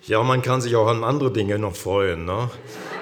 Ja, man kann sich auch an andere Dinge noch freuen, ne?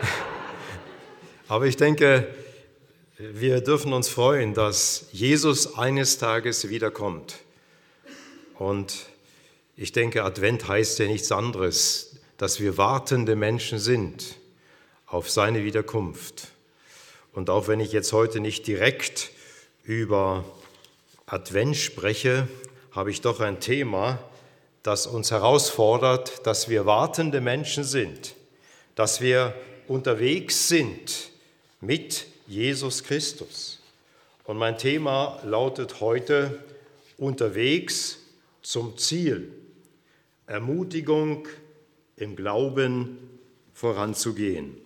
Aber ich denke, wir dürfen uns freuen, dass Jesus eines Tages wiederkommt. Und ich denke, Advent heißt ja nichts anderes, dass wir wartende Menschen sind auf seine Wiederkunft. Und auch wenn ich jetzt heute nicht direkt über Advent spreche, habe ich doch ein Thema, das uns herausfordert, dass wir wartende Menschen sind, dass wir unterwegs sind mit Jesus Christus. Und mein Thema lautet heute: Unterwegs zum Ziel. Ermutigung im Glauben voranzugehen.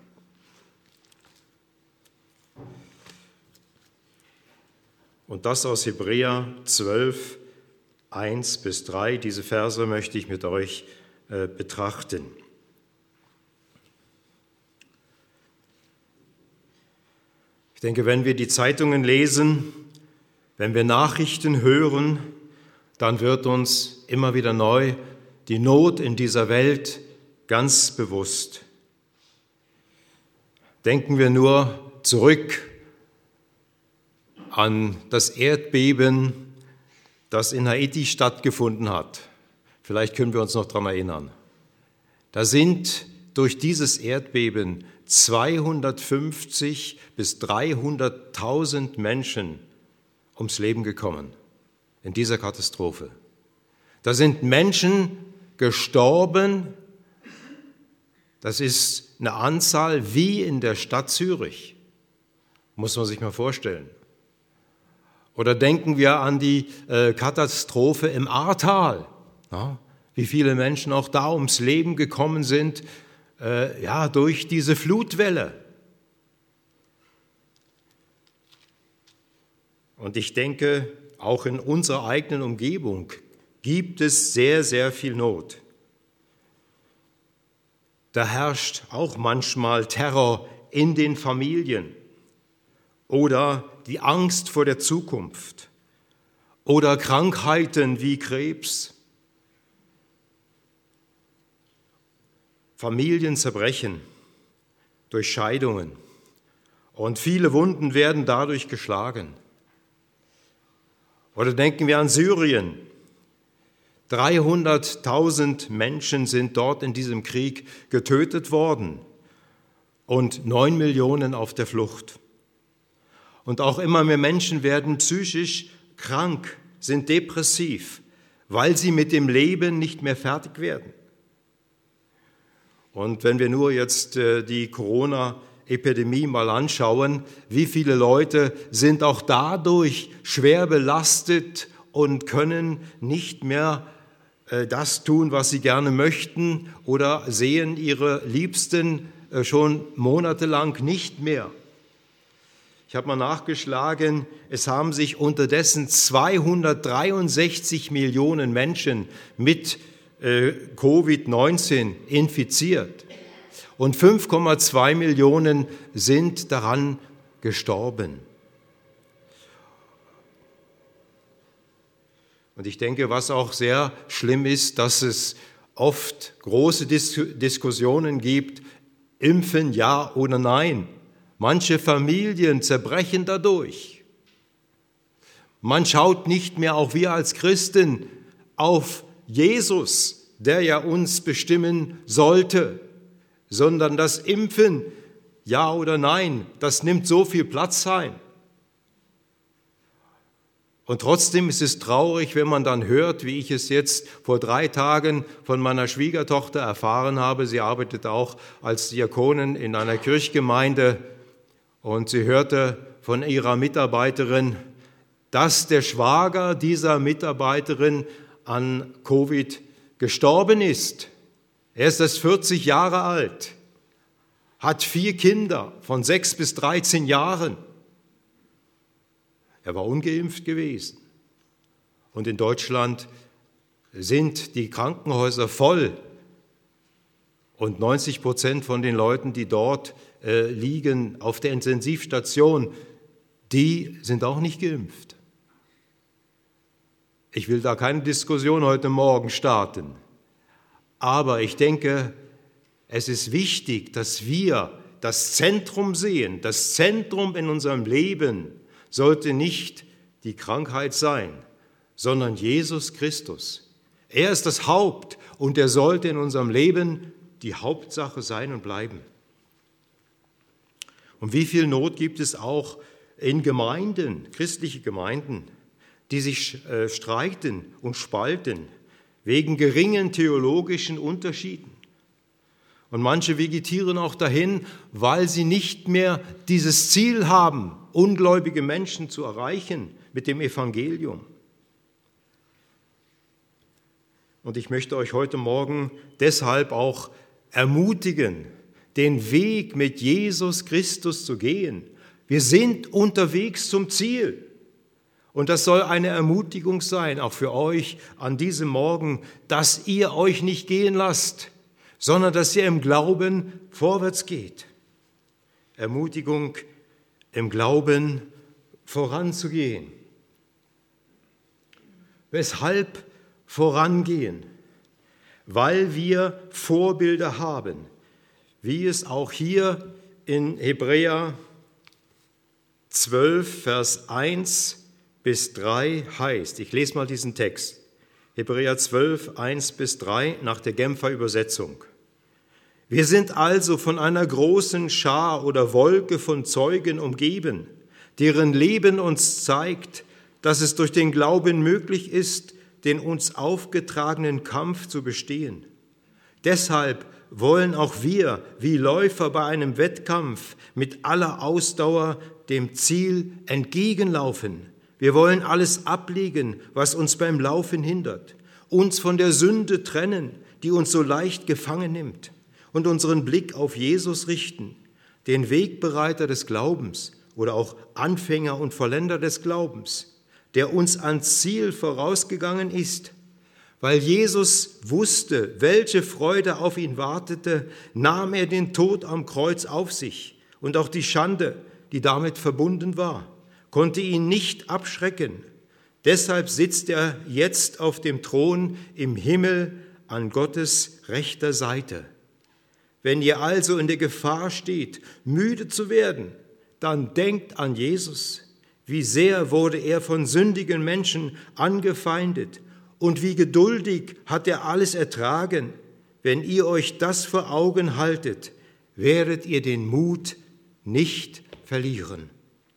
Und das aus Hebräer 12, 1-3. Diese Verse möchte ich mit euch betrachten. Ich denke, wenn wir die Zeitungen lesen, wenn wir Nachrichten hören, dann wird uns immer wieder neu die Not in dieser Welt ganz bewusst. Denken wir nur zurück an das Erdbeben, das in Haiti stattgefunden hat. Vielleicht können wir uns noch daran erinnern. Da sind durch dieses Erdbeben 250.000 bis 300.000 Menschen ums Leben gekommen in dieser Katastrophe. Da sind Menschen gestorben. Das ist eine Anzahl wie in der Stadt Zürich. Muss man sich mal vorstellen. Oder denken wir an die Katastrophe im Ahrtal, ja, wie viele Menschen auch da ums Leben gekommen sind, durch diese Flutwelle. Und ich denke, auch in unserer eigenen Umgebung gibt es sehr, sehr viel Not. Da herrscht auch manchmal Terror in den Familien. Oder die Angst vor der Zukunft oder Krankheiten wie Krebs, Familien zerbrechen durch Scheidungen und viele Wunden werden dadurch geschlagen. Oder denken wir an Syrien. 300.000 Menschen sind dort in diesem Krieg getötet worden und 9 Millionen auf der Flucht. Und auch immer mehr Menschen werden psychisch krank, sind depressiv, weil sie mit dem Leben nicht mehr fertig werden. Und wenn wir nur jetzt die Corona-Epidemie mal anschauen, wie viele Leute sind auch dadurch schwer belastet und können nicht mehr das tun, was sie gerne möchten, oder sehen ihre Liebsten schon monatelang nicht mehr. Ich habe mal nachgeschlagen, es haben sich unterdessen 263 Millionen Menschen mit Covid-19 infiziert und 5,2 Millionen sind daran gestorben. Und ich denke, was auch sehr schlimm ist, dass es oft große Diskussionen gibt, impfen ja oder nein. Manche Familien zerbrechen dadurch. Man schaut nicht mehr, auch wir als Christen, auf Jesus, der ja uns bestimmen sollte, sondern das Impfen, ja oder nein, das nimmt so viel Platz ein. Und trotzdem ist es traurig, wenn man dann hört, wie ich es jetzt vor 3 Tagen von meiner Schwiegertochter erfahren habe. Sie arbeitet auch als Diakonin in einer Kirchgemeinde. Und sie hörte von ihrer Mitarbeiterin, dass der Schwager dieser Mitarbeiterin an Covid gestorben ist. Er ist erst 40 Jahre alt, hat 4 Kinder von 6 bis 13 Jahren. Er war ungeimpft gewesen. Und in Deutschland sind die Krankenhäuser voll. Und 90% von den Leuten, die dort liegen auf der Intensivstation, die sind auch nicht geimpft. Ich will da keine Diskussion heute Morgen starten. Aber ich denke, es ist wichtig, dass wir das Zentrum sehen. Das Zentrum in unserem Leben sollte nicht die Krankheit sein, sondern Jesus Christus. Er ist das Haupt und er sollte in unserem Leben die Hauptsache sein und bleiben. Und wie viel Not gibt es auch in Gemeinden, christliche Gemeinden, die sich streiten und spalten wegen geringen theologischen Unterschieden. Und manche vegetieren auch dahin, weil sie nicht mehr dieses Ziel haben, ungläubige Menschen zu erreichen mit dem Evangelium. Und ich möchte euch heute Morgen deshalb auch ermutigen, den Weg mit Jesus Christus zu gehen. Wir sind unterwegs zum Ziel. Und das soll eine Ermutigung sein, auch für euch an diesem Morgen, dass ihr euch nicht gehen lasst, sondern dass ihr im Glauben vorwärts geht. Ermutigung, im Glauben voranzugehen. Weshalb vorangehen? Weil wir Vorbilder haben, wie es auch hier in Hebräer 12, Vers 1 bis 3 heißt. Ich lese mal diesen Text. Hebräer 12, 1 bis 3 nach der Genfer Übersetzung. Wir sind also von einer großen Schar oder Wolke von Zeugen umgeben, deren Leben uns zeigt, dass es durch den Glauben möglich ist, den uns aufgetragenen Kampf zu bestehen. Deshalb wollen auch wir, wie Läufer bei einem Wettkampf, mit aller Ausdauer dem Ziel entgegenlaufen. Wir wollen alles ablegen, was uns beim Laufen hindert, uns von der Sünde trennen, die uns so leicht gefangen nimmt, und unseren Blick auf Jesus richten, den Wegbereiter des Glaubens oder auch Anfänger und Vollender des Glaubens, der uns ans Ziel vorausgegangen ist. Weil Jesus wusste, welche Freude auf ihn wartete, nahm er den Tod am Kreuz auf sich und auch die Schande, die damit verbunden war, konnte ihn nicht abschrecken. Deshalb sitzt er jetzt auf dem Thron im Himmel an Gottes rechter Seite. Wenn ihr also in der Gefahr steht, müde zu werden, dann denkt an Jesus. Wie sehr wurde er von sündigen Menschen angefeindet und wie geduldig hat er alles ertragen. Wenn ihr euch das vor Augen haltet, werdet ihr den Mut nicht verlieren.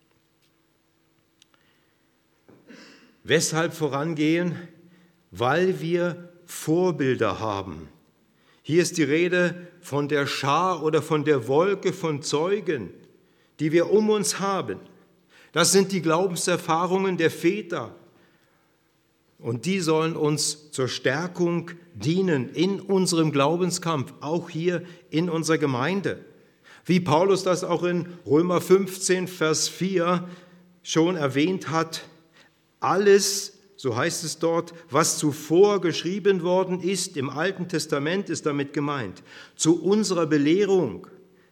Weshalb vorangehen? Weil wir Vorbilder haben. Hier ist die Rede von der Schar oder von der Wolke von Zeugen, die wir um uns haben. Das sind die Glaubenserfahrungen der Väter. Und die sollen uns zur Stärkung dienen in unserem Glaubenskampf, auch hier in unserer Gemeinde. Wie Paulus das auch in Römer 15, Vers 4 schon erwähnt hat, alles, so heißt es dort, was zuvor geschrieben worden ist, im Alten Testament ist damit gemeint, zu unserer Belehrung,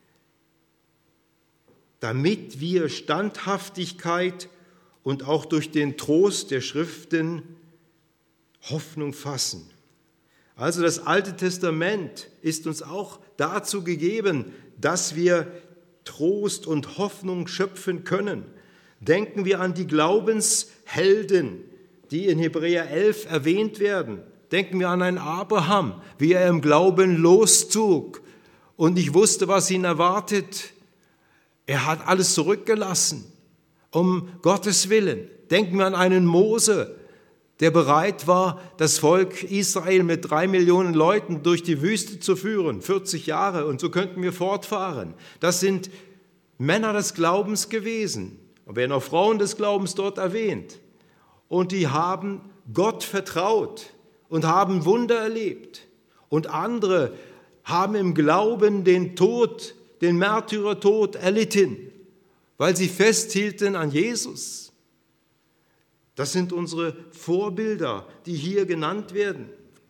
damit wir Standhaftigkeit und auch durch den Trost der Schriften Hoffnung fassen. Also das Alte Testament ist uns auch dazu gegeben, dass wir Trost und Hoffnung schöpfen können. Denken wir an die Glaubenshelden, die in Hebräer 11 erwähnt werden. Denken wir an einen Abraham, wie er im Glauben loszog und nicht wusste, was ihn erwartet. Er hat alles zurückgelassen, um Gottes Willen. Denken wir an einen Mose, der bereit war, das Volk Israel mit 3 Millionen Leuten durch die Wüste zu führen, 40 Jahre, und so könnten wir fortfahren. Das sind Männer des Glaubens gewesen. Und werden auch Frauen des Glaubens dort erwähnt. Und die haben Gott vertraut und haben Wunder erlebt. Und andere haben im Glauben den Tod, den Märtyrertod erlitten, weil sie festhielten an Jesus. Das sind unsere Vorbilder, die hier genannt werden.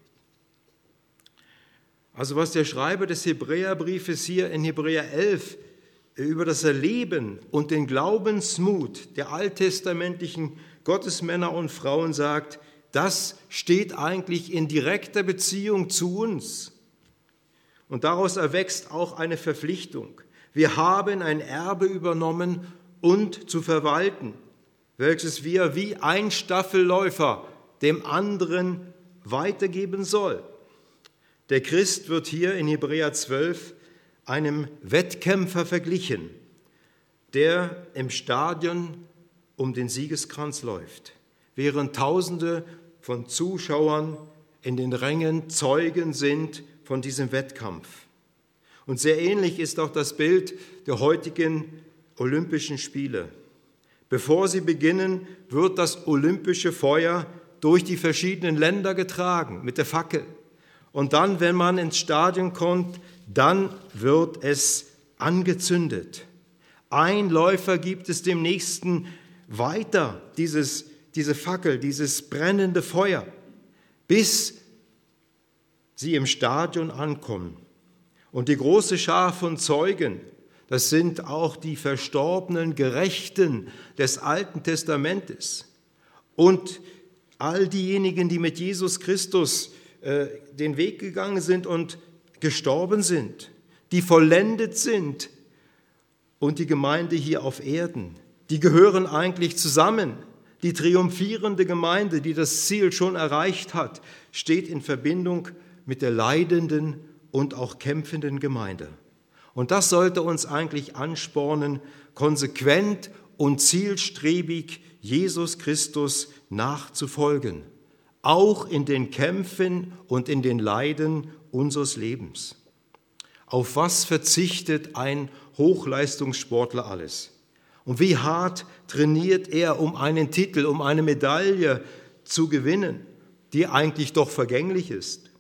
Also was der Schreiber des Hebräerbriefes hier in Hebräer 11 über das Erleben und den Glaubensmut der alttestamentlichen Gottesmänner und Frauen sagt, das steht eigentlich in direkter Beziehung zu uns. Und daraus erwächst auch eine Verpflichtung. Wir haben ein Erbe übernommen und zu verwalten, welches wir wie ein Staffelläufer dem anderen weitergeben soll. Der Christ wird hier in Hebräer 12 einem Wettkämpfer verglichen, der im Stadion um den Siegeskranz läuft, während Tausende von Zuschauern in den Rängen Zeugen sind von diesem Wettkampf. Und sehr ähnlich ist auch das Bild der heutigen Olympischen Spiele. Bevor sie beginnen, wird das olympische Feuer durch die verschiedenen Länder getragen mit der Fackel. Und dann, wenn man ins Stadion kommt, dann wird es angezündet. Ein Läufer gibt es dem Nächsten weiter, diese Fackel, dieses brennende Feuer, bis sie im Stadion ankommen. Und die große Schar von Zeugen, das sind auch die verstorbenen Gerechten des Alten Testamentes und all diejenigen, die mit Jesus Christus den Weg gegangen sind und gestorben sind, die vollendet sind und die Gemeinde hier auf Erden, die gehören eigentlich zusammen. Die triumphierende Gemeinde, die das Ziel schon erreicht hat, steht in Verbindung mit der leidenden und auch kämpfenden Gemeinde. Und das sollte uns eigentlich anspornen, konsequent und zielstrebig Jesus Christus nachzufolgen, auch in den Kämpfen und in den Leiden unseres Lebens. Auf was verzichtet ein Hochleistungssportler alles? Und wie hart trainiert er, um einen Titel, um eine Medaille zu gewinnen, die eigentlich doch vergänglich ist?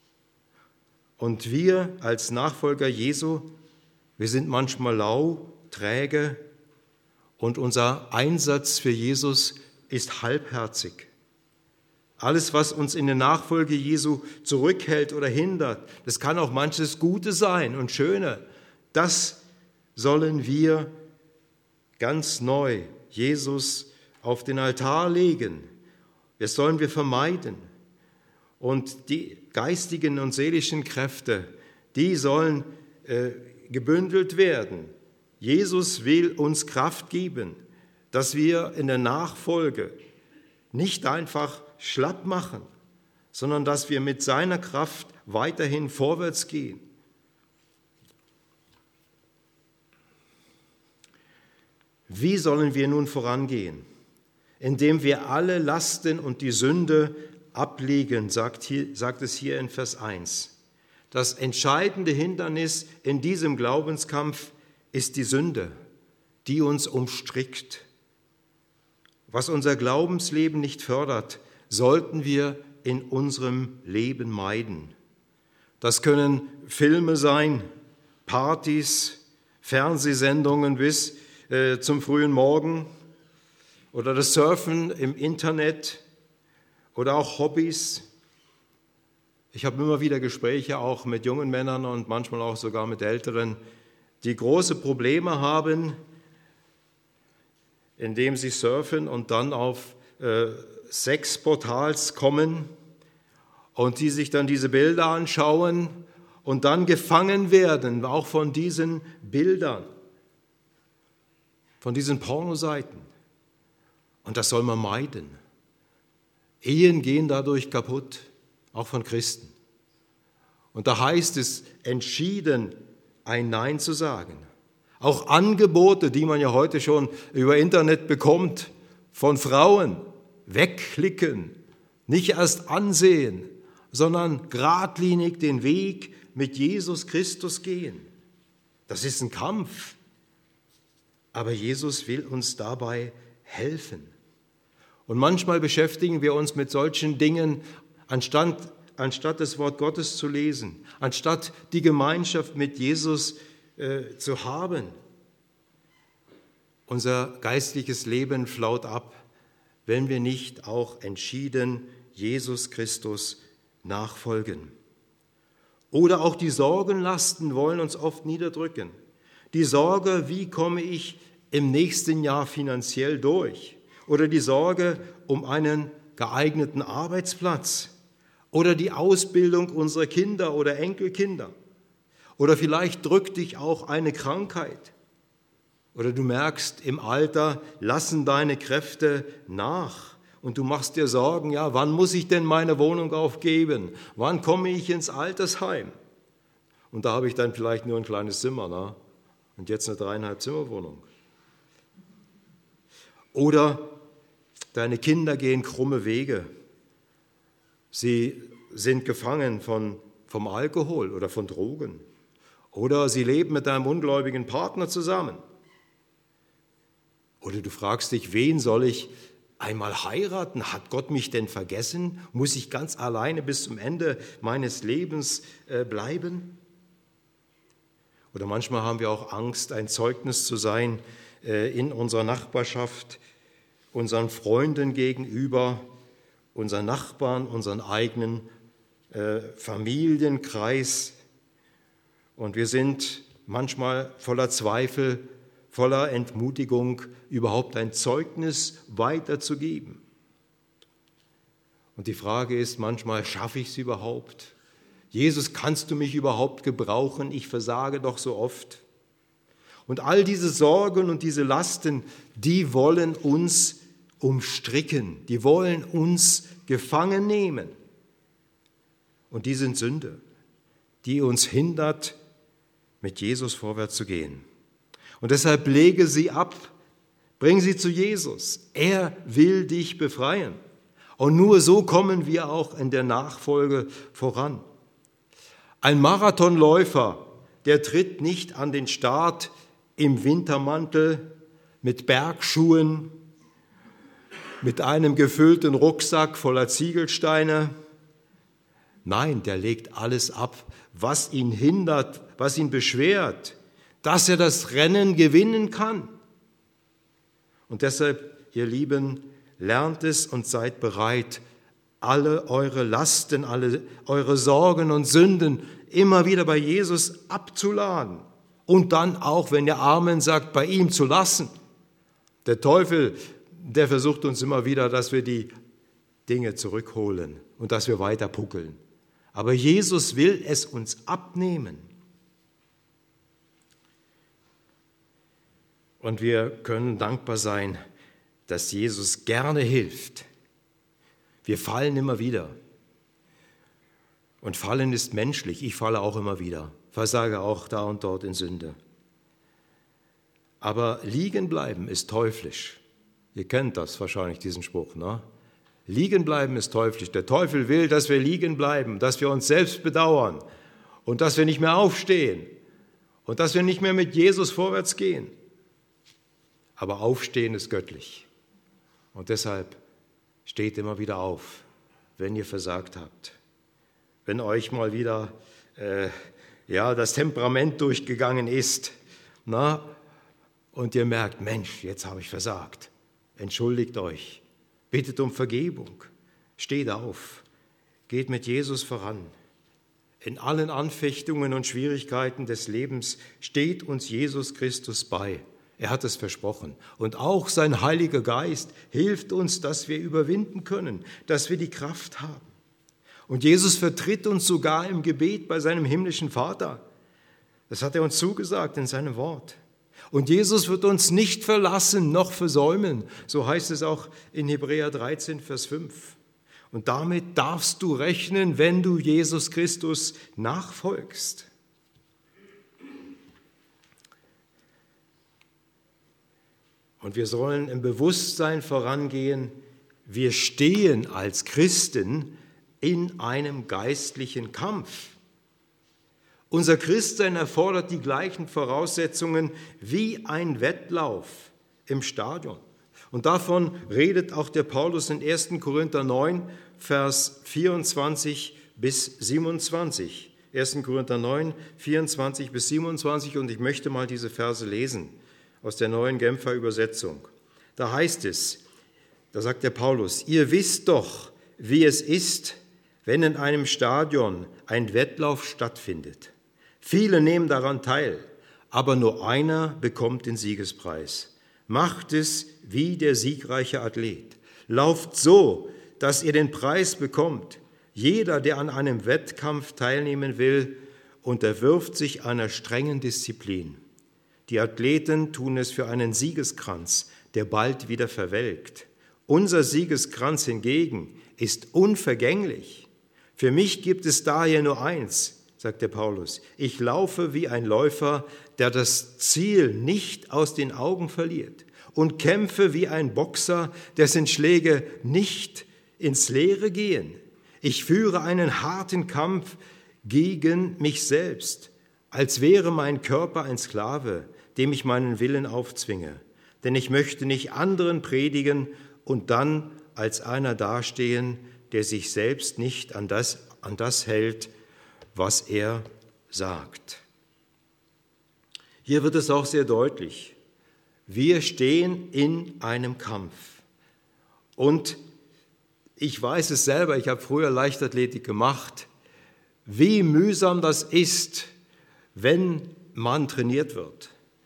Und wir als Nachfolger Jesu, wir sind manchmal lau, träge und unser Einsatz für Jesus ist halbherzig. Alles, was uns in der Nachfolge Jesu zurückhält oder hindert, das kann auch manches Gute sein und Schöne. Das sollen wir ganz neu Jesus auf den Altar legen. Das sollen wir vermeiden. Und die geistigen und seelischen Kräfte, die sollen gebündelt werden. Jesus will uns Kraft geben, dass wir in der Nachfolge nicht einfach schlapp machen, sondern dass wir mit seiner Kraft weiterhin vorwärts gehen. Wie sollen wir nun vorangehen? Indem wir alle Lasten und die Sünde ablegen, sagt es hier in Vers 1. Das entscheidende Hindernis in diesem Glaubenskampf ist die Sünde, die uns umstrickt. Was unser Glaubensleben nicht fördert, sollten wir in unserem Leben meiden. Das können Filme sein, Partys, Fernsehsendungen bis zum frühen Morgen oder das Surfen im Internet oder auch Hobbys. Ich habe immer wieder Gespräche auch mit jungen Männern und manchmal auch sogar mit Älteren, die große Probleme haben, indem sie surfen und dann auf Sexportals kommen und die sich dann diese Bilder anschauen und dann gefangen werden, auch von diesen Bildern, von diesen Pornoseiten. Und das soll man meiden. Ehen gehen dadurch kaputt, auch von Christen. Und da heißt es entschieden, ein Nein zu sagen. Auch Angebote, die man ja heute schon über Internet bekommt, von Frauen, wegklicken, nicht erst ansehen, sondern geradlinig den Weg mit Jesus Christus gehen. Das ist ein Kampf, aber Jesus will uns dabei helfen. Und manchmal beschäftigen wir uns mit solchen Dingen, anstatt das Wort Gottes zu lesen, anstatt die Gemeinschaft mit Jesus zu haben. Unser geistliches Leben flaut ab, wenn wir nicht auch entschieden Jesus Christus nachfolgen. Oder auch die Sorgenlasten wollen uns oft niederdrücken. Die Sorge, wie komme ich im nächsten Jahr finanziell durch? Oder die Sorge um einen geeigneten Arbeitsplatz oder die Ausbildung unserer Kinder oder Enkelkinder. Oder vielleicht drückt dich auch eine Krankheit. Oder du merkst, im Alter lassen deine Kräfte nach und du machst dir Sorgen, ja, wann muss ich denn meine Wohnung aufgeben? Wann komme ich ins Altersheim? Und da habe ich dann vielleicht nur ein kleines Zimmer, ne? Und jetzt eine 3,5 Zimmerwohnung. Oder deine Kinder gehen krumme Wege. Sie sind gefangen vom Alkohol oder von Drogen. Oder sie leben mit einem ungläubigen Partner zusammen. Oder du fragst dich, wen soll ich einmal heiraten? Hat Gott mich denn vergessen? Muss ich ganz alleine bis zum Ende meines Lebens bleiben? Oder manchmal haben wir auch Angst, ein Zeugnis zu sein in unserer Nachbarschaft, unseren Freunden gegenüber, unseren Nachbarn, unseren eigenen Familienkreis. Und wir sind manchmal voller Zweifel, voller Entmutigung, überhaupt ein Zeugnis weiterzugeben. Und die Frage ist manchmal, schaffe ich es überhaupt? Jesus, kannst du mich überhaupt gebrauchen? Ich versage doch so oft. Und all diese Sorgen und diese Lasten, die wollen uns umstricken, die wollen uns gefangen nehmen. Und die sind Sünde, die uns hindert, mit Jesus vorwärts zu gehen. Und deshalb lege sie ab, bring sie zu Jesus. Er will dich befreien. Und nur so kommen wir auch in der Nachfolge voran. Ein Marathonläufer, der tritt nicht an den Start im Wintermantel, mit Bergschuhen, mit einem gefüllten Rucksack voller Ziegelsteine. Nein, der legt alles ab, was ihn hindert, was ihn beschwert, dass er das Rennen gewinnen kann. Und deshalb, ihr Lieben, lernt es und seid bereit, alle eure Lasten, alle eure Sorgen und Sünden immer wieder bei Jesus abzuladen und dann auch, wenn ihr Amen sagt, bei ihm zu lassen. Der Teufel, der versucht uns immer wieder, dass wir die Dinge zurückholen und dass wir weiter puckeln. Aber Jesus will es uns abnehmen. Und wir können dankbar sein, dass Jesus gerne hilft. Wir fallen immer wieder. Und fallen ist menschlich. Ich falle auch immer wieder, versage auch da und dort in Sünde. Aber liegen bleiben ist teuflisch. Ihr kennt das wahrscheinlich, diesen Spruch, ne? Liegen bleiben ist teuflisch. Der Teufel will, dass wir liegen bleiben, dass wir uns selbst bedauern und dass wir nicht mehr aufstehen und dass wir nicht mehr mit Jesus vorwärts gehen. Aber aufstehen ist göttlich. Und deshalb steht immer wieder auf, wenn ihr versagt habt. Wenn euch mal wieder das Temperament durchgegangen ist, na, und ihr merkt, Mensch, jetzt habe ich versagt. Entschuldigt euch, bittet um Vergebung, steht auf, geht mit Jesus voran. In allen Anfechtungen und Schwierigkeiten des Lebens steht uns Jesus Christus bei. Er hat es versprochen. Und auch sein Heiliger Geist hilft uns, dass wir überwinden können, dass wir die Kraft haben. Und Jesus vertritt uns sogar im Gebet bei seinem himmlischen Vater. Das hat er uns zugesagt in seinem Wort. Und Jesus wird uns nicht verlassen noch versäumen. So heißt es auch in Hebräer 13, Vers 5. Und damit darfst du rechnen, wenn du Jesus Christus nachfolgst. Und wir sollen im Bewusstsein vorangehen, wir stehen als Christen in einem geistlichen Kampf. Unser Christsein erfordert die gleichen Voraussetzungen wie ein Wettlauf im Stadion. Und davon redet auch der Paulus in 1. Korinther 9, Vers 24 bis 27. 1. Korinther 9, 24 bis 27. Und ich möchte mal diese Verse lesen aus der Neuen Genfer Übersetzung. Da heißt es, da sagt der Paulus, ihr wisst doch, wie es ist, wenn in einem Stadion ein Wettlauf stattfindet. Viele nehmen daran teil, aber nur einer bekommt den Siegespreis. Macht es wie der siegreiche Athlet. Lauft so, dass ihr den Preis bekommt. Jeder, der an einem Wettkampf teilnehmen will, unterwirft sich einer strengen Disziplin. Die Athleten tun es für einen Siegeskranz, der bald wieder verwelkt. Unser Siegeskranz hingegen ist unvergänglich. Für mich gibt es daher nur eins, sagt der Paulus. Ich laufe wie ein Läufer, der das Ziel nicht aus den Augen verliert, und kämpfe wie ein Boxer, dessen Schläge nicht ins Leere gehen. Ich führe einen harten Kampf gegen mich selbst, als wäre mein Körper ein Sklave, dem ich meinen Willen aufzwinge. Denn ich möchte nicht anderen predigen und dann als einer dastehen, der sich selbst nicht an das hält, was er sagt. Hier wird es auch sehr deutlich. Wir stehen in einem Kampf. Und ich weiß es selber, ich habe früher Leichtathletik gemacht, wie mühsam das ist, wenn man trainiert wird.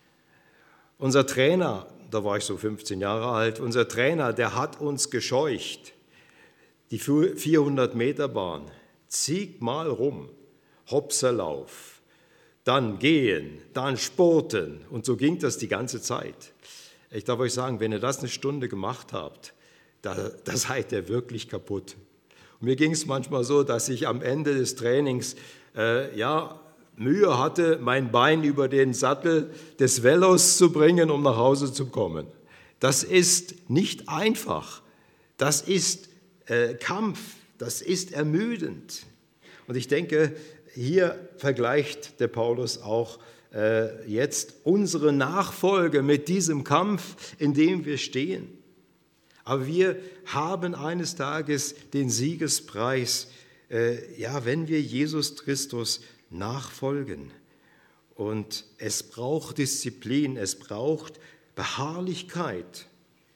Unser Trainer, da war ich so 15 Jahre alt, unser Trainer, der hat uns gescheucht. Die 400-Meter-Bahn, zigmal rum, Hopserlauf, dann gehen, dann sporten. Und so ging das die ganze Zeit. Ich darf euch sagen, wenn ihr das eine Stunde gemacht habt, da seid ihr wirklich kaputt. Und mir ging es manchmal so, dass ich am Ende des Trainings Mühe hatte, mein Bein über den Sattel des Velos zu bringen, um nach Hause zu kommen. Das ist nicht einfach. Das ist Kampf. Das ist ermüdend. Und ich denke, hier vergleicht der Paulus auch jetzt unsere Nachfolge mit diesem Kampf, in dem wir stehen. Aber wir haben eines Tages den Siegespreis, wenn wir Jesus Christus nachfolgen. Und es braucht Disziplin, es braucht Beharrlichkeit.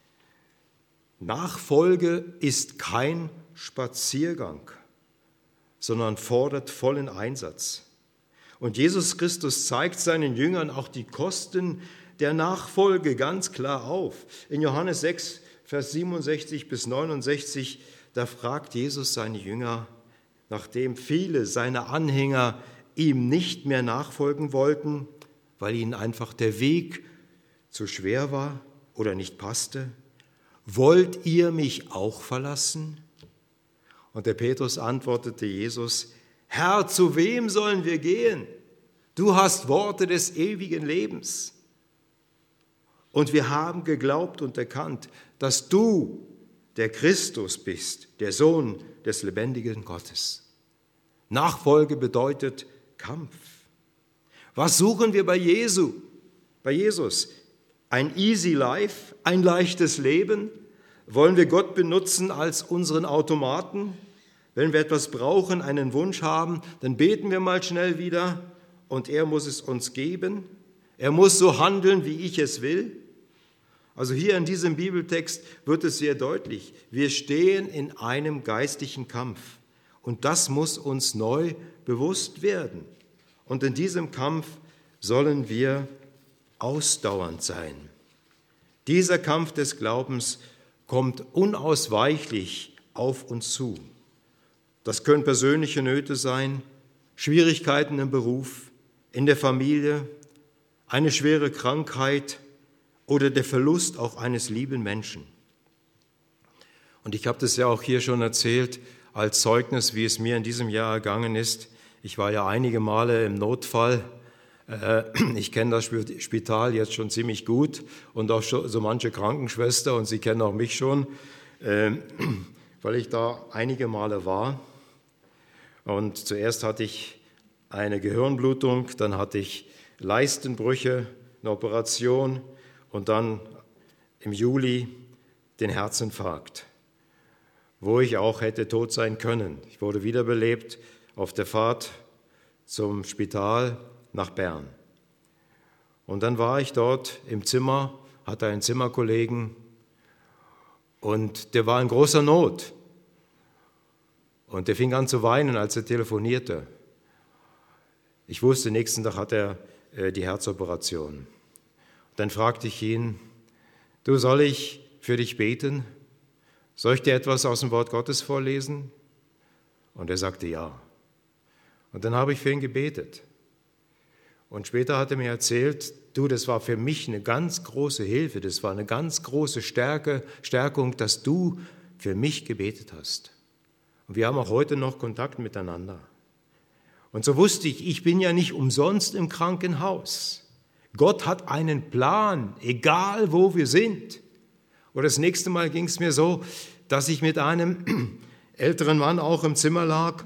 Nachfolge ist kein Spaziergang, sondern fordert vollen Einsatz. Und Jesus Christus zeigt seinen Jüngern auch die Kosten der Nachfolge ganz klar auf. In Johannes 6, Vers 67 bis 69, da fragt Jesus seine Jünger, nachdem viele seiner Anhänger ihm nicht mehr nachfolgen wollten, weil ihnen einfach der Weg zu schwer war oder nicht passte, wollt ihr mich auch verlassen? Und der Petrus antwortete Jesus, Herr, zu wem sollen wir gehen? Du hast Worte des ewigen Lebens. Und wir haben geglaubt und erkannt, dass du der Christus bist, der Sohn des lebendigen Gottes. Nachfolge bedeutet Kampf. Was suchen wir bei Jesus? Ein easy life, ein leichtes Leben? Wollen wir Gott benutzen als unseren Automaten? Wenn wir etwas brauchen, einen Wunsch haben, dann beten wir mal schnell wieder und er muss es uns geben. Er muss so handeln, wie ich es will. Also hier in diesem Bibeltext wird es sehr deutlich. Wir stehen in einem geistlichen Kampf und das muss uns neu bewusst werden. Und in diesem Kampf sollen wir ausdauernd sein. Dieser Kampf des Glaubens kommt unausweichlich auf uns zu. Das können persönliche Nöte sein, Schwierigkeiten im Beruf, in der Familie, eine schwere Krankheit oder der Verlust auch eines lieben Menschen. Und ich habe das ja auch hier schon erzählt, als Zeugnis, wie es mir in diesem Jahr ergangen ist. Ich war ja einige Male im Notfall. Ich kenne das Spital jetzt schon ziemlich gut und auch so manche Krankenschwester und sie kennen auch mich schon, weil ich da einige Male war. Und zuerst hatte ich eine Gehirnblutung, dann hatte ich Leistenbrüche, eine Operation und dann im Juli den Herzinfarkt, wo ich auch hätte tot sein können. Ich wurde wiederbelebt auf der Fahrt zum Spital nach Bern. Und dann war ich dort im Zimmer, hatte einen Zimmerkollegen und der war in großer Not. Und der fing an zu weinen, als er telefonierte. Ich wusste, nächsten Tag hat er die Herzoperation. Dann fragte ich ihn, du, soll ich für dich beten? soll ich dir etwas aus dem Wort Gottes vorlesen? Und er sagte ja. Und dann habe ich für ihn gebetet. Und später hat er mir erzählt, du, das war für mich eine ganz große Hilfe, das war eine ganz große Stärkung, dass du für mich gebetet hast. Und wir haben auch heute noch Kontakt miteinander. Und so wusste ich bin ja nicht umsonst im Krankenhaus. Gott hat einen Plan, egal wo wir sind. Oder das nächste Mal ging es mir so, dass ich mit einem älteren Mann auch im Zimmer lag.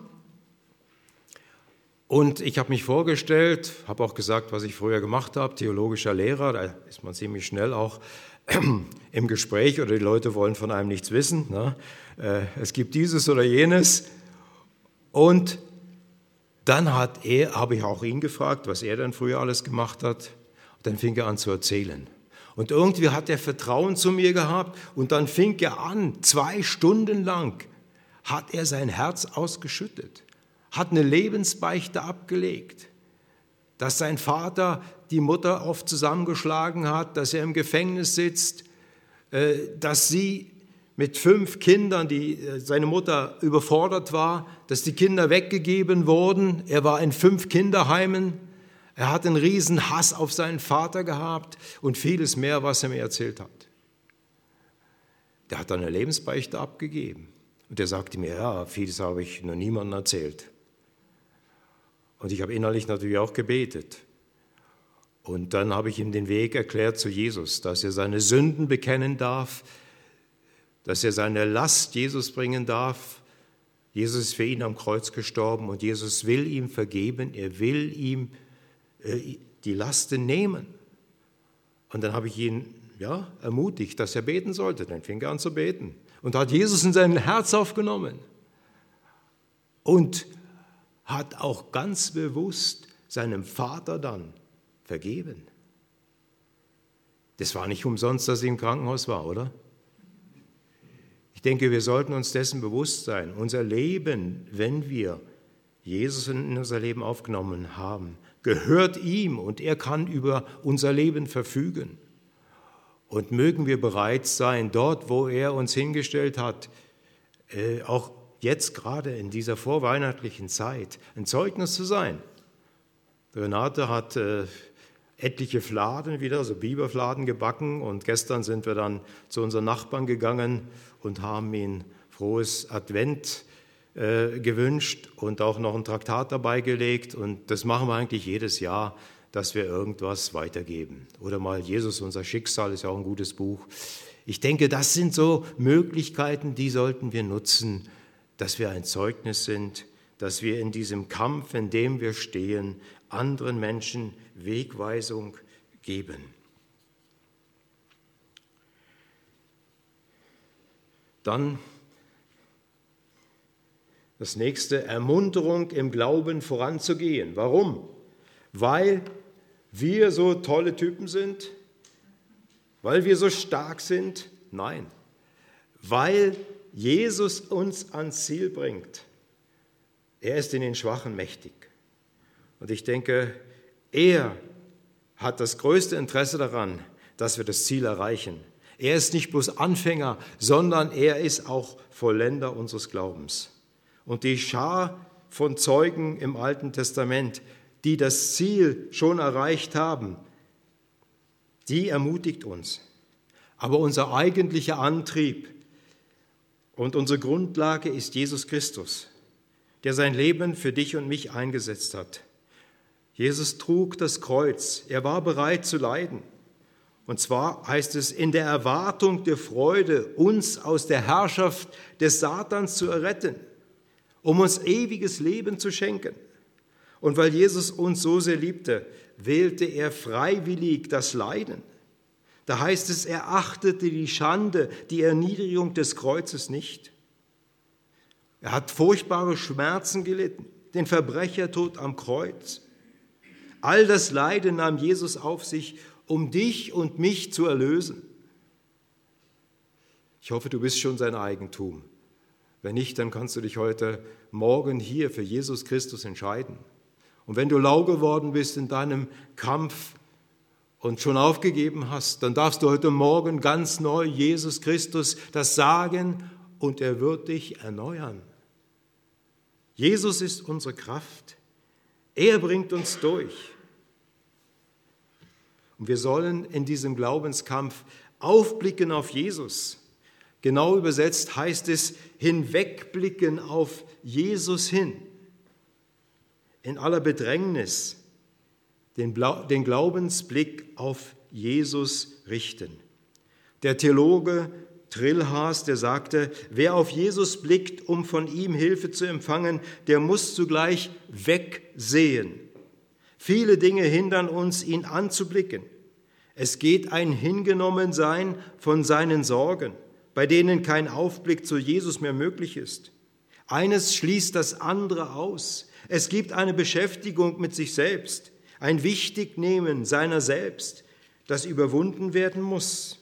Und ich habe mich vorgestellt, habe auch gesagt, was ich früher gemacht habe, theologischer Lehrer, da ist man ziemlich schnell auch im Gespräch oder die Leute wollen von einem nichts wissen. Ne? Es gibt dieses oder jenes. Und dann habe ich auch ihn gefragt, was er denn früher alles gemacht hat. Und dann fing er an zu erzählen. Und irgendwie hat er Vertrauen zu mir gehabt und dann fing er an, 2 Stunden lang hat er sein Herz ausgeschüttet, hat eine Lebensbeichte abgelegt, dass sein Vater die Mutter oft zusammengeschlagen hat, dass er im Gefängnis sitzt, dass sie mit 5 Kindern, seine Mutter überfordert war, dass die Kinder weggegeben wurden. Er war in 5 Kinderheimen. Er hat einen riesen Hass auf seinen Vater gehabt und vieles mehr, was er mir erzählt hat. Der hat dann eine Lebensbeichte abgegeben. Und der sagte mir, ja, vieles habe ich noch niemandem erzählt. Und ich habe innerlich natürlich auch gebetet. Und dann habe ich ihm den Weg erklärt zu Jesus, dass er seine Sünden bekennen darf, dass er seine Last Jesus bringen darf. Jesus ist für ihn am Kreuz gestorben und Jesus will ihm vergeben, er will ihm die Lasten nehmen. Und dann habe ich ihn ermutigt, dass er beten sollte. Dann fing er an zu beten und hat Jesus in sein Herz aufgenommen und hat auch ganz bewusst seinem Vater dann vergeben. Das war nicht umsonst, dass er im Krankenhaus war, oder? Ich denke, wir sollten uns dessen bewusst sein. Unser Leben, wenn wir Jesus in unser Leben aufgenommen haben, gehört ihm und er kann über unser Leben verfügen. Und mögen wir bereit sein, dort, wo er uns hingestellt hat, auch jetzt gerade in dieser vorweihnachtlichen Zeit, ein Zeugnis zu sein. Renate hat etliche Fladen wieder, so Biberfladen gebacken und gestern sind wir dann zu unseren Nachbarn gegangen und haben ihnen frohes Advent gewünscht und auch noch ein Traktat dabei gelegt und das machen wir eigentlich jedes Jahr, dass wir irgendwas weitergeben. Oder mal Jesus, unser Schicksal, ist ja auch ein gutes Buch. Ich denke, das sind so Möglichkeiten, die sollten wir nutzen, dass wir ein Zeugnis sind, dass wir in diesem Kampf, in dem wir stehen, anderen Menschen Wegweisung geben. Dann das nächste, Ermunterung im Glauben voranzugehen. Warum? Weil wir so tolle Typen sind? Weil wir so stark sind? Nein. Weil Jesus uns ans Ziel bringt. Er ist in den Schwachen mächtig. Und ich denke, er hat das größte Interesse daran, dass wir das Ziel erreichen. Er ist nicht bloß Anfänger, sondern er ist auch Vollender unseres Glaubens. Und die Schar von Zeugen im Alten Testament, die das Ziel schon erreicht haben, die ermutigt uns. Aber unser eigentlicher Antrieb und unsere Grundlage ist Jesus Christus, der sein Leben für dich und mich eingesetzt hat. Jesus trug das Kreuz, er war bereit zu leiden. Und zwar heißt es, in der Erwartung der Freude, uns aus der Herrschaft des Satans zu erretten, um uns ewiges Leben zu schenken. Und weil Jesus uns so sehr liebte, wählte er freiwillig das Leiden. Da heißt es, er achtete die Schande, die Erniedrigung des Kreuzes nicht. Er hat furchtbare Schmerzen gelitten, den Verbrechertod am Kreuz. All das Leiden nahm Jesus auf sich, um dich und mich zu erlösen. Ich hoffe, du bist schon sein Eigentum. Wenn nicht, dann kannst du dich heute Morgen hier für Jesus Christus entscheiden. Und wenn du lau geworden bist in deinem Kampf und schon aufgegeben hast, dann darfst du heute Morgen ganz neu Jesus Christus das sagen und er wird dich erneuern. Jesus ist unsere Kraft. Er bringt uns durch. Und wir sollen in diesem Glaubenskampf aufblicken auf Jesus. Genau übersetzt heißt es, hinwegblicken auf Jesus hin. In aller Bedrängnis den Glaubensblick auf Jesus richten. Der Theologe Trilhas, der sagte, wer auf Jesus blickt, um von ihm Hilfe zu empfangen, der muss zugleich wegsehen. Viele Dinge hindern uns, ihn anzublicken. Es geht ein Hingenommensein von seinen Sorgen, bei denen kein Aufblick zu Jesus mehr möglich ist. Eines schließt das andere aus. Es gibt eine Beschäftigung mit sich selbst, ein Wichtignehmen seiner selbst, das überwunden werden muss.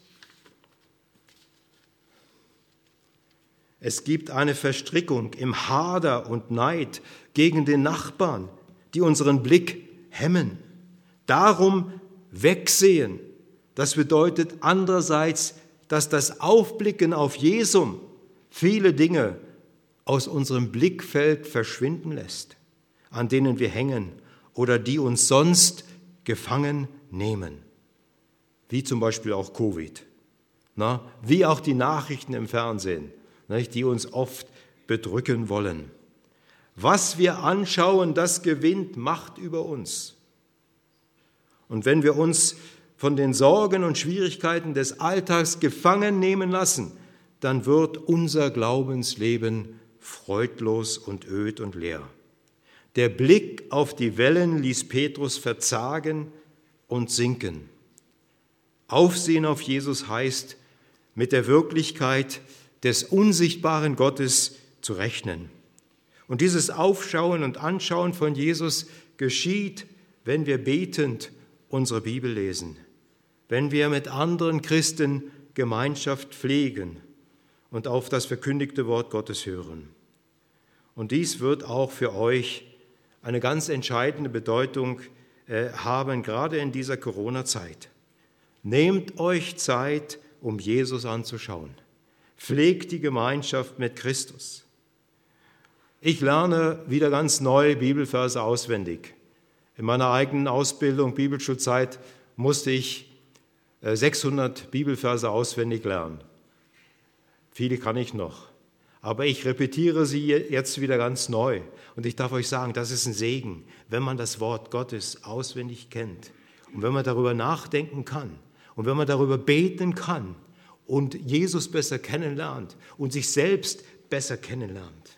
Es gibt eine Verstrickung im Hader und Neid gegen den Nachbarn, die unseren Blick hemmen. Darum wegsehen. Das bedeutet andererseits, dass das Aufblicken auf Jesum viele Dinge aus unserem Blickfeld verschwinden lässt, an denen wir hängen oder die uns sonst gefangen nehmen. Wie zum Beispiel auch Covid, wie auch die Nachrichten im Fernsehen, die uns oft bedrücken wollen. Was wir anschauen, das gewinnt Macht über uns. Und wenn wir uns von den Sorgen und Schwierigkeiten des Alltags gefangen nehmen lassen, dann wird unser Glaubensleben freudlos und öd und leer. Der Blick auf die Wellen ließ Petrus verzagen und sinken. Aufsehen auf Jesus heißt, mit der Wirklichkeit des unsichtbaren Gottes zu rechnen. Und dieses Aufschauen und Anschauen von Jesus geschieht, wenn wir betend unsere Bibel lesen, wenn wir mit anderen Christen Gemeinschaft pflegen und auf das verkündigte Wort Gottes hören. Und dies wird auch für euch eine ganz entscheidende Bedeutung haben, gerade in dieser Corona-Zeit. Nehmt euch Zeit, um Jesus anzuschauen. Pflegt die Gemeinschaft mit Christus. Ich lerne wieder ganz neu Bibelverse auswendig. In meiner eigenen Ausbildung, Bibelschulzeit, musste ich 600 Bibelverse auswendig lernen. Viele kann ich noch, aber ich repetiere sie jetzt wieder ganz neu. Und ich darf euch sagen, das ist ein Segen, wenn man das Wort Gottes auswendig kennt und wenn man darüber nachdenken kann und wenn man darüber beten kann und Jesus besser kennenlernt und sich selbst besser kennenlernt.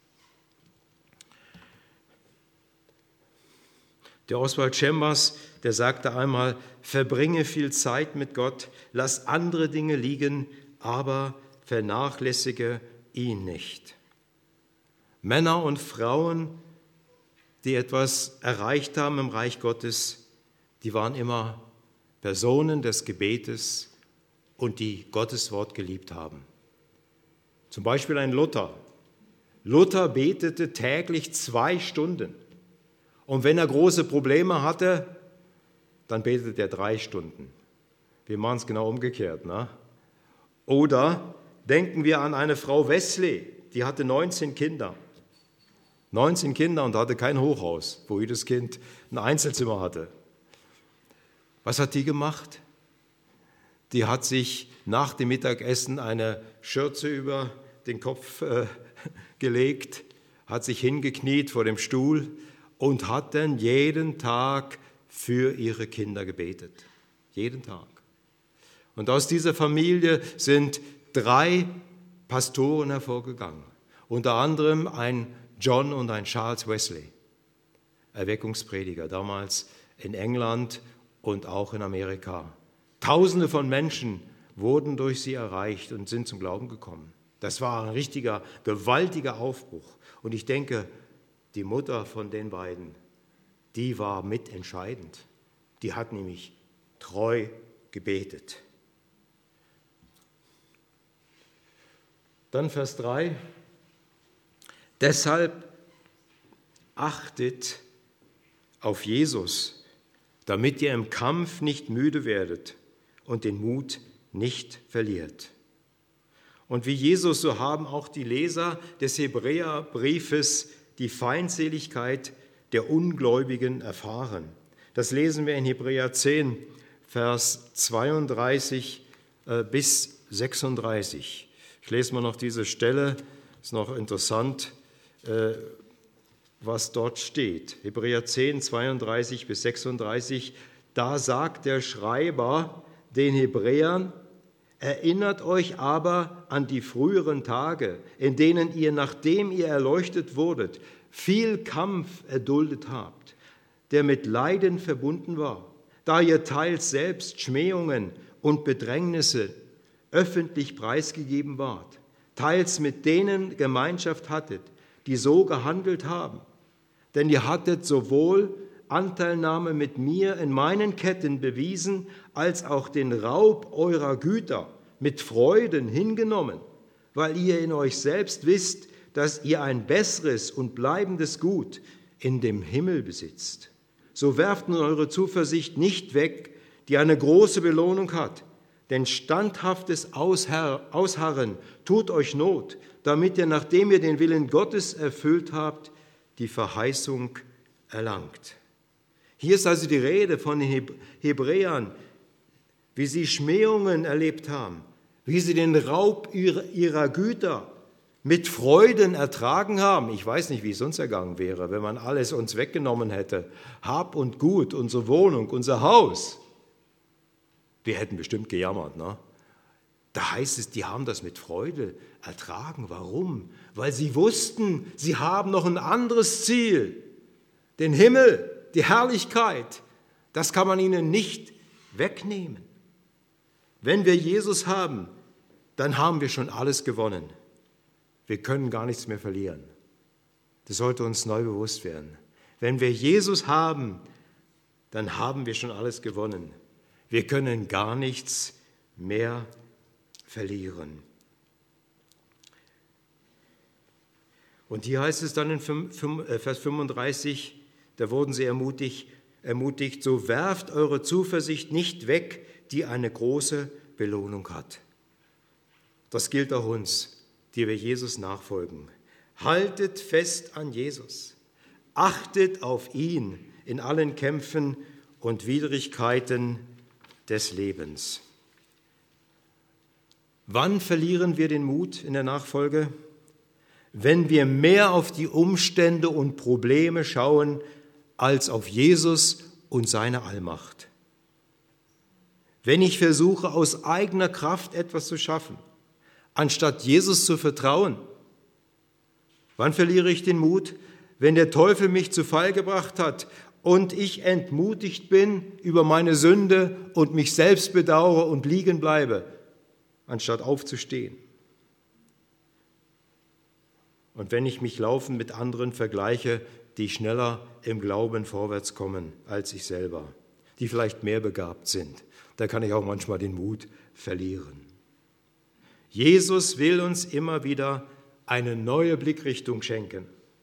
Der Oswald Chambers, der sagte einmal, verbringe viel Zeit mit Gott, lass andere Dinge liegen, aber vernachlässige ihn nicht. Männer und Frauen, die etwas erreicht haben im Reich Gottes, die waren immer Personen des Gebetes und die Gottes Wort geliebt haben. Zum Beispiel ein Luther. Luther betete täglich 2 Stunden. Und wenn er große Probleme hatte, dann betete er 3 Stunden. Wir machen es genau umgekehrt. Oder denken wir an eine Frau Wesley, die hatte 19 Kinder. 19 Kinder und hatte kein Hochhaus, wo jedes Kind ein Einzelzimmer hatte. Was hat die gemacht? Die hat sich nach dem Mittagessen eine Schürze über den Kopf gelegt, hat sich hingekniet vor dem Stuhl und hat dann jeden Tag für ihre Kinder gebetet. Jeden Tag. Und aus dieser Familie sind 3 Pastoren hervorgegangen. Unter anderem ein John und ein Charles Wesley, Erweckungsprediger, damals in England und auch in Amerika. Tausende von Menschen wurden durch sie erreicht und sind zum Glauben gekommen. Das war ein richtiger, gewaltiger Aufbruch. Und ich denke, die Mutter von den beiden, die war mitentscheidend. Die hat nämlich treu gebetet. Dann Vers 3. Deshalb achtet auf Jesus, damit ihr im Kampf nicht müde werdet und den Mut nicht verliert. Und wie Jesus, so haben auch die Leser des Hebräerbriefes die Feindseligkeit der Ungläubigen erfahren. Das lesen wir in Hebräer 10, Vers 32 bis 36. Ich lese mal noch diese Stelle, ist noch interessant, was dort steht. Hebräer 10, 32 bis 36, da sagt der Schreiber den Hebräern: Erinnert euch aber an die früheren Tage, in denen ihr, nachdem ihr erleuchtet wurdet, viel Kampf erduldet habt, der mit Leiden verbunden war, da ihr teils selbst Schmähungen und Bedrängnisse öffentlich preisgegeben ward, teils mit denen Gemeinschaft hattet, die so gehandelt haben. Denn ihr hattet sowohl Anteilnahme mit mir in meinen Ketten bewiesen, als auch den Raub eurer Güter mit Freuden hingenommen, weil ihr in euch selbst wisst, dass ihr ein besseres und bleibendes Gut in dem Himmel besitzt. So werft nun eure Zuversicht nicht weg, die eine große Belohnung hat, denn standhaftes Ausharren tut euch Not, damit ihr, nachdem ihr den Willen Gottes erfüllt habt, die Verheißung erlangt. Hier ist also die Rede von den Hebräern, wie sie Schmähungen erlebt haben, wie sie den Raub ihrer Güter mit Freuden ertragen haben. Ich weiß nicht, wie es uns ergangen wäre, wenn man alles uns weggenommen hätte. Hab und Gut, unsere Wohnung, unser Haus. Wir hätten bestimmt gejammert, ne? Da heißt es, die haben das mit Freude ertragen. Warum? Weil sie wussten, sie haben noch ein anderes Ziel. Den Himmel, die Herrlichkeit, das kann man ihnen nicht wegnehmen. Wenn wir Jesus haben, dann haben wir schon alles gewonnen. Wir können gar nichts mehr verlieren. Das sollte uns neu bewusst werden. Wenn wir Jesus haben, dann haben wir schon alles gewonnen. Wir können gar nichts mehr verlieren. Und hier heißt es dann in Vers 35, da wurden sie ermutigt, so werft eure Zuversicht nicht weg, die eine große Belohnung hat. Das gilt auch uns, die wir Jesus nachfolgen. Haltet fest an Jesus. Achtet auf ihn in allen Kämpfen und Widrigkeiten des Lebens. Wann verlieren wir den Mut in der Nachfolge? Wenn wir mehr auf die Umstände und Probleme schauen, als auf Jesus und seine Allmacht. Wenn ich versuche, aus eigener Kraft etwas zu schaffen, anstatt Jesus zu vertrauen. Wann verliere ich den Mut? Wenn der Teufel mich zu Fall gebracht hat und ich entmutigt bin über meine Sünde und mich selbst bedauere und liegen bleibe, anstatt aufzustehen. Und wenn ich mich laufend mit anderen vergleiche, die schneller im Glauben vorwärts kommen als ich selber, die vielleicht mehr begabt sind, da kann ich auch manchmal den Mut verlieren. Jesus will uns immer wieder eine neue Blickrichtung schenken.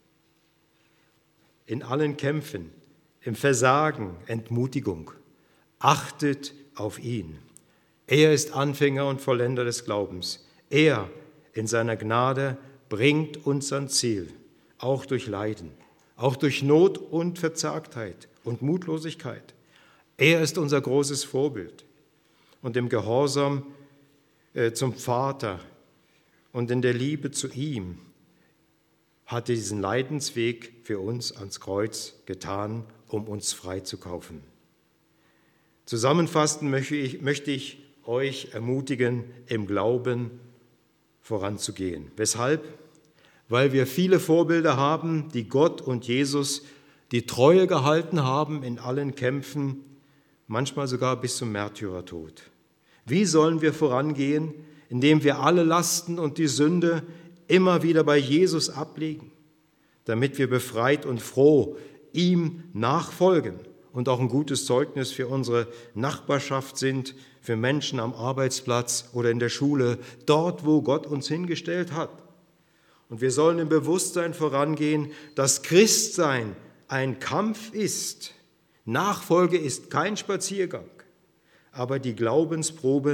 In allen Kämpfen, im Versagen, Entmutigung. Achtet auf ihn. Er ist Anfänger und Vollender des Glaubens. Er in seiner Gnade bringt uns ans Ziel, auch durch Leiden, auch durch Not und Verzagtheit und Mutlosigkeit. Er ist unser großes Vorbild. Und im Gehorsam zum Vater und in der Liebe zu ihm hat er diesen Leidensweg für uns ans Kreuz getan, um uns freizukaufen. Zusammenfassend möchte ich euch ermutigen, im Glauben voranzugehen. Weshalb? Weil wir viele Vorbilder haben, die Gott und Jesus die Treue gehalten haben in allen Kämpfen, manchmal sogar bis zum Märtyrertod. Wie sollen wir vorangehen, indem wir alle Lasten und die Sünde immer wieder bei Jesus ablegen, damit wir befreit und froh ihm nachfolgen und auch ein gutes Zeugnis für unsere Nachbarschaft sind, für Menschen am Arbeitsplatz oder in der Schule, dort, wo Gott uns hingestellt hat. Und wir sollen im Bewusstsein vorangehen, dass Christsein ein Kampf ist. Nachfolge ist kein Spaziergang, aber die Glaubensproben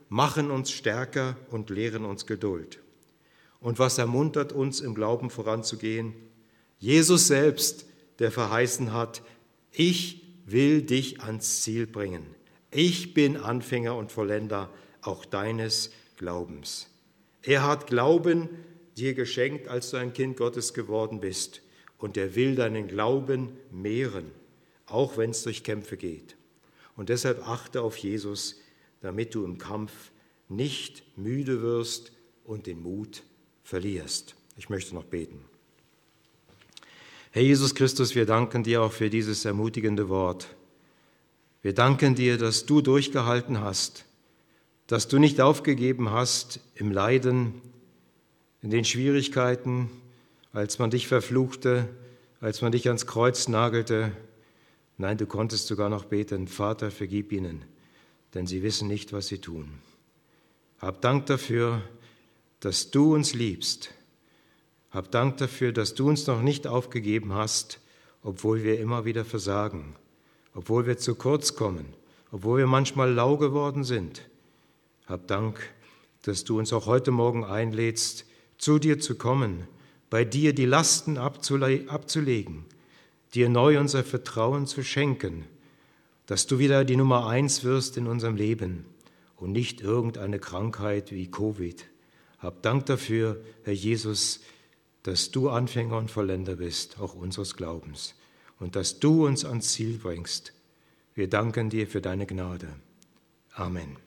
machen uns stärker und lehren uns Geduld. Und was ermuntert uns, im Glauben voranzugehen? Jesus selbst, der verheißen hat, ich will dich ans Ziel bringen. Ich bin Anfänger und Vollender auch deines Glaubens. Er hat Glauben dir geschenkt, als du ein Kind Gottes geworden bist. Und er will deinen Glauben mehren, auch wenn es durch Kämpfe geht. Und deshalb achte auf Jesus, damit du im Kampf nicht müde wirst und den Mut verlierst. Ich möchte noch beten. Herr Jesus Christus, wir danken dir auch für dieses ermutigende Wort. Wir danken dir, dass du durchgehalten hast, dass du nicht aufgegeben hast im Leiden, in den Schwierigkeiten, als man dich verfluchte, als man dich ans Kreuz nagelte. Nein, du konntest sogar noch beten, Vater, vergib ihnen, denn sie wissen nicht, was sie tun. Hab Dank dafür, dass du uns liebst. Hab Dank dafür, dass du uns noch nicht aufgegeben hast, obwohl wir immer wieder versagen, obwohl wir zu kurz kommen, obwohl wir manchmal lau geworden sind. Hab Dank, dass du uns auch heute Morgen einlädst, zu dir zu kommen, bei dir die Lasten abzulegen, dir neu unser Vertrauen zu schenken, dass du wieder die Nummer 1 wirst in unserem Leben und nicht irgendeine Krankheit wie Covid. Hab Dank dafür, Herr Jesus, dass du Anfänger und Vollender bist, auch unseres Glaubens, und dass du uns ans Ziel bringst. Wir danken dir für deine Gnade. Amen.